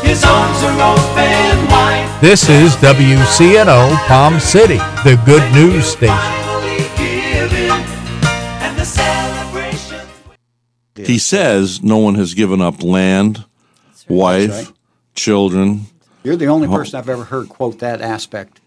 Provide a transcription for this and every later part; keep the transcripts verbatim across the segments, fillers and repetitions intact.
His arms are open wide. This is W C N O Palm City, the good news station. He says no one has given up land, wife, right. children. You're the only person I've ever heard quote that aspect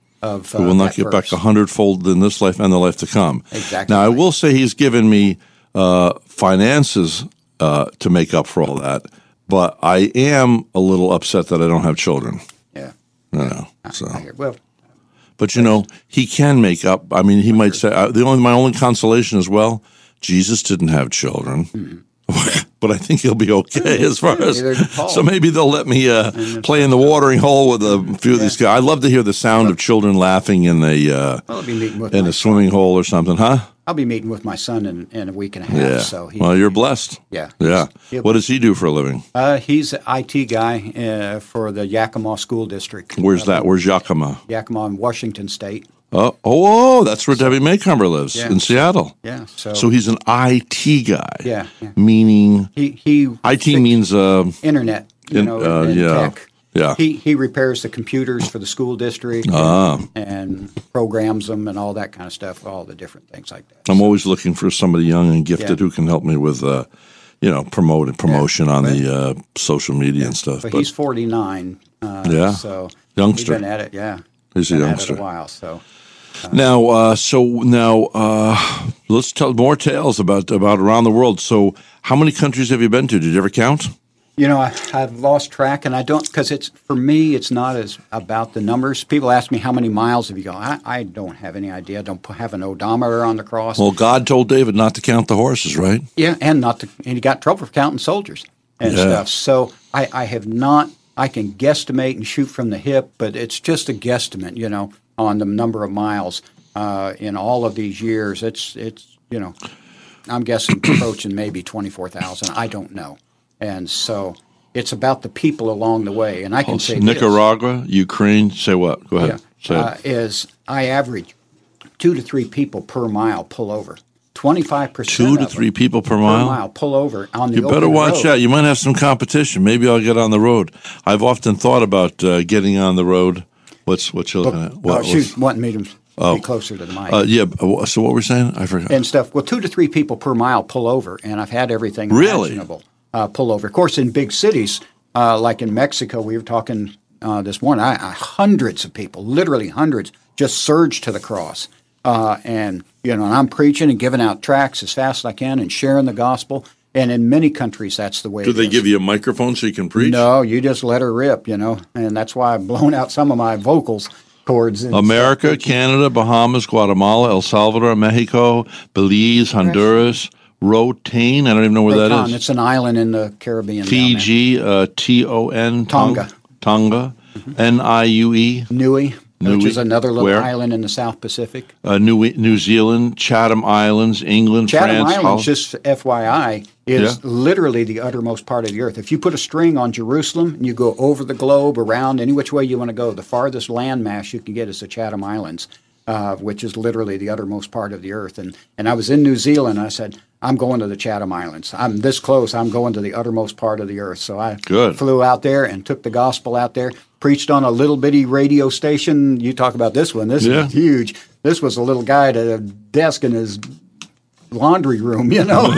of uh, who will not that get verse. back a hundredfold in this life and the life to come. Exactly Now, I right. will say he's given me uh, finances uh, to make up for all that, but I am a little upset that I don't have children. Yeah. You know, I- so. I hear- well, But you know, he can make up. I mean, he might say uh, the only my only consolation is well, Jesus didn't have children. Mm-hmm. But I think he'll be okay as far as Neither did Paul. so maybe they'll let me uh, play in the watering hole with a few of these guys. I love to hear the sound of children laughing in a uh, I'll be meeting with in my a swimming hole or something, huh? I'll be meeting with my son in, in a week and a half. Yeah. So he, Well, you're blessed. Yeah. Yeah. He'll- What does he do for a living? uh, he's an I T guy uh, for the Yakima School District. Where's that? Where's Yakima? Yakima in Washington State. Oh, oh, that's where Debbie Maycomber lives Yeah. in Seattle. Yeah. So, So he's an I T guy. yeah, yeah. Meaning He he I T fixed means uh, internet. You in- know, uh, and yeah. tech. Yeah. He he repairs the computers for the school district Ah. and, and programs them and all that kind of stuff, all the different things like that. I'm always looking for somebody young and gifted Yeah. who can help me with, uh, you know, promote promotion on the uh, social media and stuff. But, But he's forty-nine. Uh, Yeah. So Youngster. He's been at it, yeah. He's a been youngster. At it a while, so. now, uh, so now uh, let's tell more tales about about around the world. So, how many countries have you been to? Did you ever count? You know, I, I've lost track, and I don't because it's for me. It's not as about the numbers. People ask me how many miles have you gone. I, I don't have any idea. I don't p- have an odometer on the cross. Well, God told David not to count the horses, right? Yeah, and not to, and he got in trouble for counting soldiers and Yeah. stuff. So I, I have not. I can guesstimate and shoot from the hip, but it's just a guesstimate, you know, on the number of miles uh, in all of these years. It's it's you know, I'm guessing approaching maybe twenty-four thousand. I don't know, and so it's about the people along the way. And I can say this. Nicaragua, Ukraine. Say what? Go ahead. Say uh, it. is I average two to three people per mile pull over. Twenty-five percent. Two to three people per mile? Per mile pull over on the. You better open watch road. out. You might have some competition. Maybe I'll get on the road. I've often thought about uh, getting on the road. What's what you looking at? What, oh, shoot, wanting me to Oh. be closer to the mic. Uh, yeah. uh, So what were we saying? I forgot. and stuff. Well, two to three people per mile pull over, and I've had everything Really? imaginable uh, pull over. Of course, in big cities uh, like in Mexico, we were talking uh, this morning. I, I, hundreds of people, literally hundreds, just surged to the cross, uh, and you know, and I'm preaching and giving out tracts as fast as I can and sharing the gospel. And in many countries, that's the way. Do it they is. give you a microphone so you can preach? No, you just let her rip, you know, and that's why I've blown out some of my vocals cords. And America, stuff. Canada, Bahamas, Guatemala, El Salvador, Mexico, Belize, Honduras, Rotain. I don't even know where that Rotan, is. it's an island in the Caribbean. down there. Fiji, uh, T O N. Tonga. Tonga. N I U E. Niue, which Niue. is another little Where? island in the South Pacific. Uh, New New Zealand, Chatham Islands, England, Chatham France, Islands, Holland. just F Y I, is Yeah. literally the uttermost part of the earth. If you put a string on Jerusalem and you go over the globe, around, any which way you want to go, the farthest landmass you can get is the Chatham Islands, uh, which is literally the uttermost part of the earth. And and I was in New Zealand, and I said, I'm going to the Chatham Islands. I'm this close. I'm going to the uttermost part of the earth. So I Good. flew out there and took the gospel out there, preached on a little bitty radio station. You talk about this one. This Yeah. is huge. This was a little guy at a desk in his laundry room, you know,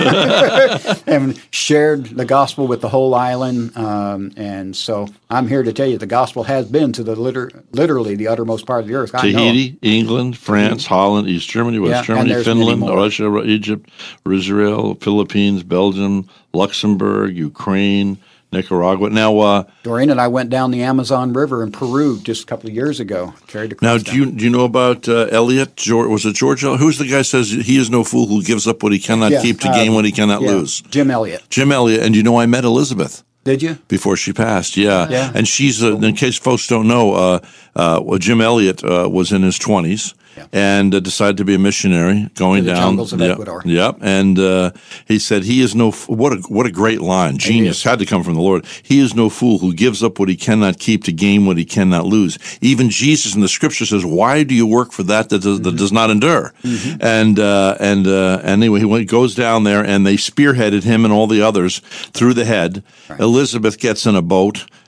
and shared the gospel with the whole island. Um, and so I'm here to tell you the gospel has been to the liter- literally the uttermost part of the earth. I know. Tahiti, England, France, Holland, East Germany, West Yeah, and Germany, there's many Finland, more. Russia, Egypt, Israel, Philippines, Belgium, Luxembourg, Ukraine, Nicaragua. Now, uh, Doreen and I went down the Amazon River in Peru just a couple of years ago. Carried across now, down. do you do you know about uh, Elliot? George, was it George? El- Who's the guy says he is no fool who gives up what he cannot Yeah, keep to uh, gain what he cannot yeah, lose? Jim Elliott. Jim Elliot. And you know, I met Elizabeth Did you? before she passed. Yeah, Yeah. and she's uh, in case folks don't know, uh, uh, well, Jim Elliot uh, was in his twenties. Yeah. And uh, decided to be a missionary, going To the down. jungles of Yep, Ecuador. Yep. And uh, he said, "He is no f- what a what a great line. Genius is. had to come from the Lord. He is no fool who gives up what he cannot keep to gain what he cannot lose. Even Jesus in the Scripture says, "Why do you work for that that does, Mm-hmm. that does not endure?" And uh, and uh, anyway, he went, goes down there, and they spearheaded him and all the others through the head. Elizabeth gets in a boat.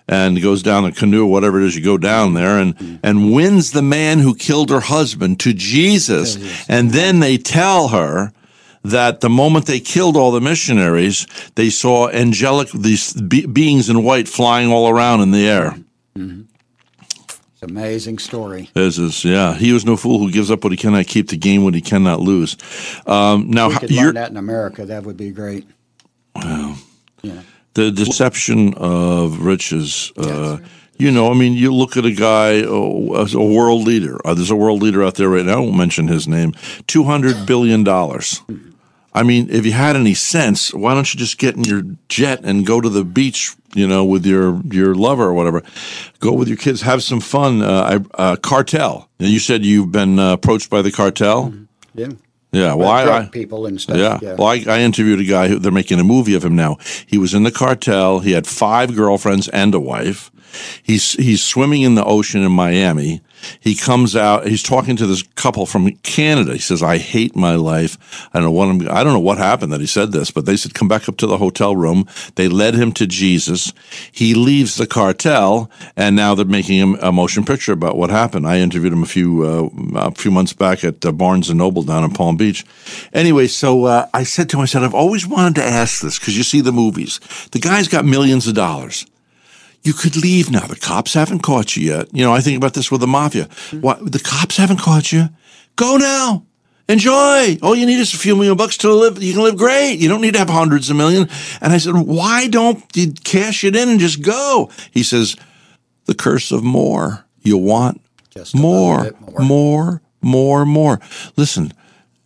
and goes down the canoe, whatever it is, you go down there, and, and wins the man who killed her husband to Jesus. And then they tell her that the moment they killed all the missionaries, they saw angelic, these be- beings in white flying all around in the air. Mm-hmm. It's an amazing story. This is, yeah. He was no fool who gives up what he cannot keep to gain what he cannot lose. Um, now, we could you're, learn that in America. That would be great. Well, yeah. The deception of riches. Uh, Yes. You know, I mean, you look at a guy, oh, as a world leader. Uh, there's a world leader out there right now. I won't mention his name. two hundred billion dollars. I mean, if you had any sense, why don't you just get in your jet and go to the beach, you know, with your, your lover or whatever. Go with your kids, have some fun. Uh, I, uh, cartel. You said you've been uh, approached by the cartel? Yeah. Yeah, well, By I, drug I people and stuff. yeah. Yeah. Well, I, I interviewed a guy who they're making a movie of him now. He was in the cartel. He had five girlfriends and a wife. He's he's swimming in the ocean in Miami. He comes out. He's talking to this couple from Canada. He says, "I hate my life. I don't know what I'm. I don't know what happened that he said this, but they said come back up to the hotel room. They led him to Jesus. He leaves the cartel, and now they're making a, a motion picture about what happened. I interviewed him a few uh, a few months back at uh, Barnes and Noble down in Palm Beach. Anyway, so uh, I said to him, I said, I've always wanted to ask this because you see the movies. The guy's got millions of dollars. You could leave now. The cops haven't caught you yet. You know, I think about this with the mafia. What, the cops haven't caught you? Go now. Enjoy. All you need is a few million bucks to live. You can live great. You don't need to have hundreds of million. And I said, why don't you cash it in and just go? He says, the curse of more. You want Just a more, little bit more. more, more, more. Listen,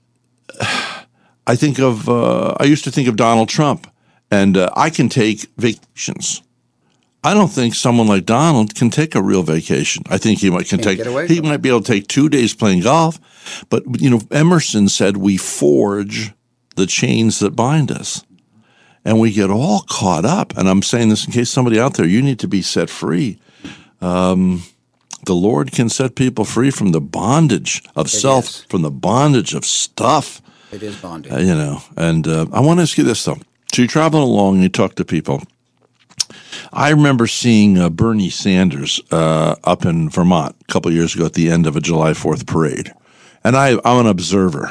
I think of, uh, I used to think of Donald Trump, and uh, I can take vacations. I don't think someone like Donald can take a real vacation. I think he might can Can't take. get away He from might be able to take two days playing golf, but you know, Emerson said we forge the chains that bind us, and we get all caught up. And I'm saying this in case somebody out there, you need to be set free. Um, the Lord can set people free from the bondage of self, is. from the bondage of stuff. It is bondage. Uh, you know, and uh, I want to ask you this though. So you're traveling along and you talk to people. I remember seeing uh, Bernie Sanders uh, up in Vermont a couple of years ago at the end of a July fourth parade. And I, I'm an observer,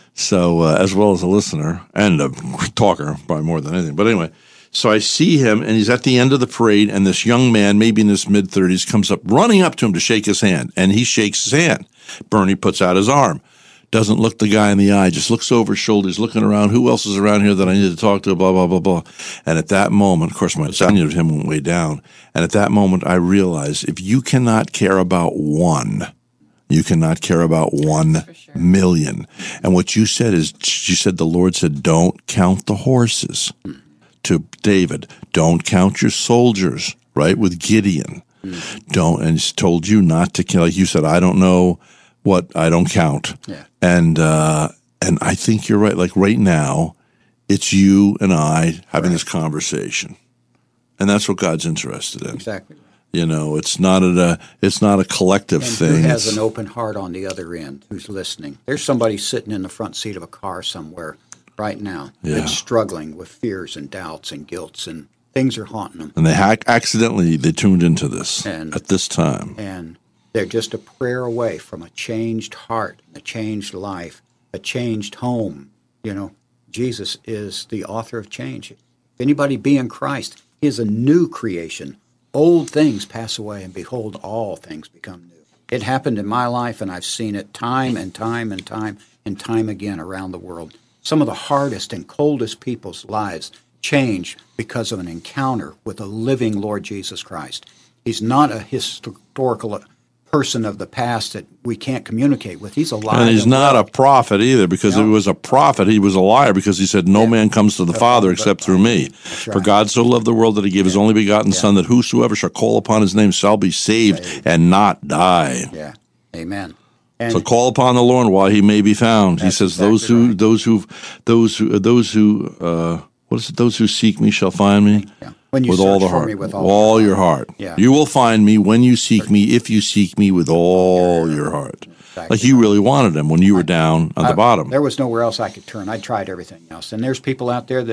so uh, as well as a listener and a talker, probably more than anything. But anyway, so I see him, and he's at the end of the parade, and this young man, maybe in his mid-thirties, comes up running up to him to shake his hand, and he shakes his hand. Bernie puts out his arm. Doesn't look the guy in the eye, just looks over his shoulders, looking around. Who else is around here that I need to talk to? Blah, blah, blah, blah. And at that moment, of course, my opinion of him went way down. And at that moment, I realized if you cannot care about one, you cannot care about one sure. million. And what you said is, you said the Lord said, don't count the horses. To David, don't count your soldiers, right, with Gideon. Don't, and he's told you not to kill. Like you said, I don't know what I don't count. Yeah. And uh, and I think you're right. Like right now, it's you and I having this conversation, and that's what God's interested in. Exactly. You know, it's not a it's not a collective And thing. who has It's- an open heart on the other end who's listening? There's somebody sitting in the front seat of a car somewhere right now Yeah. that's struggling with fears and doubts and guilts, and things are haunting them. and they hack accidentally they tuned into this And- at this time. And they're just a prayer away from a changed heart, a changed life, a changed home. You know, Jesus is the author of change. If anybody be in Christ, he is a new creation. Old things pass away, and behold, all things become new. It happened in my life, and I've seen it time and time and time and time again around the world. Some of the hardest and coldest people's lives change because of an encounter with a living Lord Jesus Christ. He's not a historical person of the past that we can't communicate with. He's alive. And he's not a prophet either, because if No. he was a prophet, he was a liar, because he said, no Yeah. man comes to the The Father Father except but through by me. me. That's For right. God so loved the world that he gave his only begotten Son, that whosoever shall call upon his name shall be saved, Saved. and not die. Yeah. Amen. And So call upon the Lord while he may be found. He That's says, those exactly who, right. those who, those who, those who, uh, what is it? Those who seek me shall find me. yeah. When you With search all the for heart, me with all, your heart. Yeah. You will find me when you seek me, if you seek me with all your heart. Exactly. Like you really wanted him when you were down on the I- bottom. There was nowhere else I could turn. I tried everything else. And there's people out there that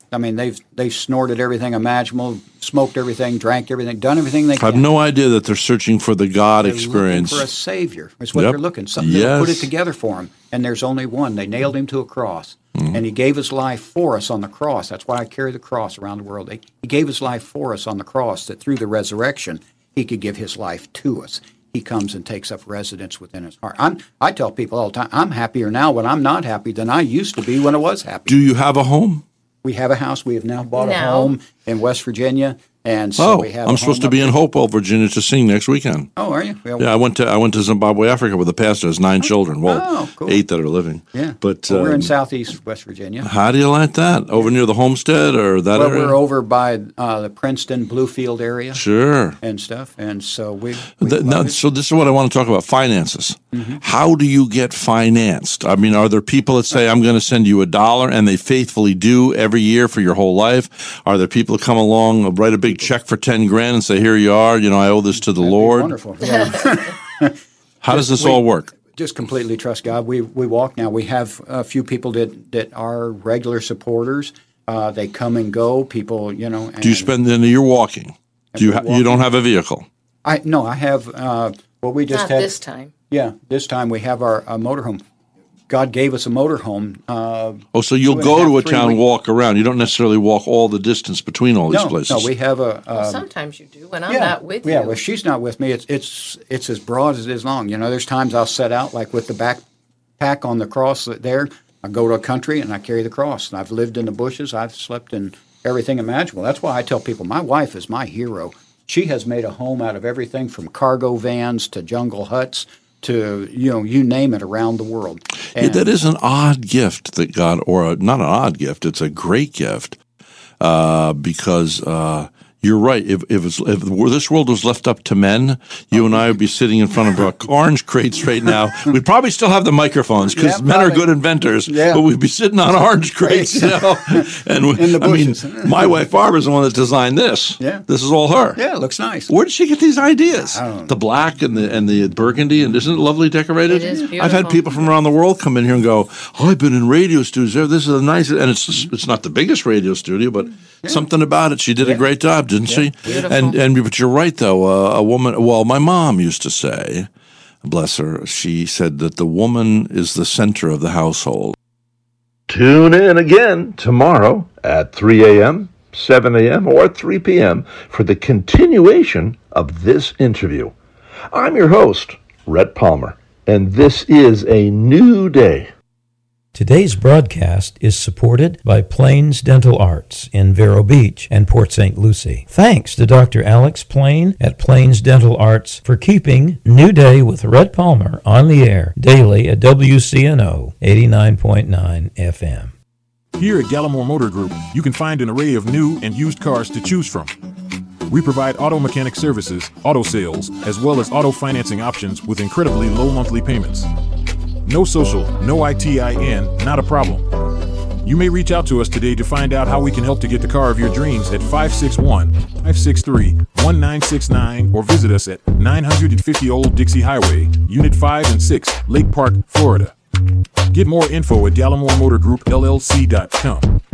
I mean, they've they snorted everything imaginable, smoked everything, drank everything, done everything they I can. have no idea that they're searching for the God They're experience. looking for a savior. That's what Yep. they're looking. Something that'll put it Yes. together for them. And there's only one. They nailed him to a cross, Mm-hmm. and he gave his life for us on the cross. That's why I carry the cross around the world. He he gave his life for us on the cross, that through the resurrection, he could give his life to us. He comes and takes up residence within his heart. I'm, I tell people all the time, I'm happier now when I'm not happy than I used to be when I was happy. Do you have a home? We have a house. We have now bought a Now. home in West Virginia, and so Oh, we have. I'm a supposed home to be up in there. Hopewell, Virginia, to sing next weekend. Oh, are you? Well, Yeah, I went to I went to Zimbabwe, Africa, with a pastor. Has nine children. Well, Oh, cool. eight that are living. Yeah, but well, we're in um, southeast West Virginia. how do you like that? Over near the homestead or that Well, area? we're over by uh, the Princeton Bluefield area Sure. and stuff, and so we. we Th- love now, it. so this is what I want to talk about: finances. How do you get financed? I mean, are there people that say, "I'm going to send you a dollar," and they faithfully do every year for your whole life? Are there people that come along, write a big check for ten grand, and say, "Here you are. You know, I owe this to the That'd be Lord." Wonderful. Yeah. How does this we- all work? Just completely trust God. We we walk now. We have a few people that that are regular supporters. Uh, they come and go. People, you know. And Do you spend then you're walking? Do you ha- you don't have a vehicle? I no. I have. Uh, well, we just Not had. this time. Yeah, this time we have our, our motorhome. God gave us a motorhome. Uh, Oh, so you'll two and go a half, to a three town, weeks. walk around. You don't necessarily walk all the distance between all these no, places. no, we have a. a Sometimes you do, when I'm yeah, not with yeah, you. well, she's not with me. It's it's it's as broad as it is long. You know, there's times I'll set out like with the backpack on the cross there. I go to a country and I carry the cross. And I've lived in the bushes. I've slept in everything imaginable. That's why I tell people my wife is my hero. She has made a home out of everything from cargo vans to jungle huts to, you know, you name it around the world. Yeah, And- that is an odd gift that God, or a, not an odd gift, it's a great gift uh, because uh, you're right. If if, it's, if this world was left up to men, you and I would be sitting in front of our orange crates right now. We'd probably still have the microphones because Yeah, men are probably. good inventors, Yeah. but we'd be sitting on orange crates, you know. And we, In the I mean, bushes. my wife Barbara's the one that designed this. Yeah. This is all her. Yeah, it looks nice. Where did she get these ideas? I don't know. The black and the and the burgundy, and isn't it lovely decorated? It is I've had beautiful. people from around the world come in here and go, "Oh, I've been in radio studios. there. This is a nice," and it's it's not the biggest radio studio, but something about it. She did a great job, didn't she? Beautiful. And and but you're right though. Uh, a woman. Well, my mom used to say, bless her, she said that the woman is the center of the household. Tune in again tomorrow at three a.m., seven a.m., or three p.m. for the continuation of this interview. I'm your host, Rhett Palmer, and this is a new day. Today's broadcast is supported by Plains Dental Arts in Vero Beach and Port Saint Lucie. Thanks to Doctor Alex Plain at Plains Dental Arts for keeping New Day with Rhett Palmer on the air daily at W C N O eighty-nine point nine F M. Here at Gallimore Motor Group, you can find an array of new and used cars to choose from. We provide auto mechanic services, auto sales, as well as auto financing options with incredibly low monthly payments. No social, no I T I N, not a problem. You may reach out to us today to find out how we can help to get the car of your dreams at five six one, five six three, one nine six nine or visit us at nine fifty Old Dixie Highway, Unit five and six, Lake Park, Florida. Get more info at Gallimore Motor Group L L C dot com.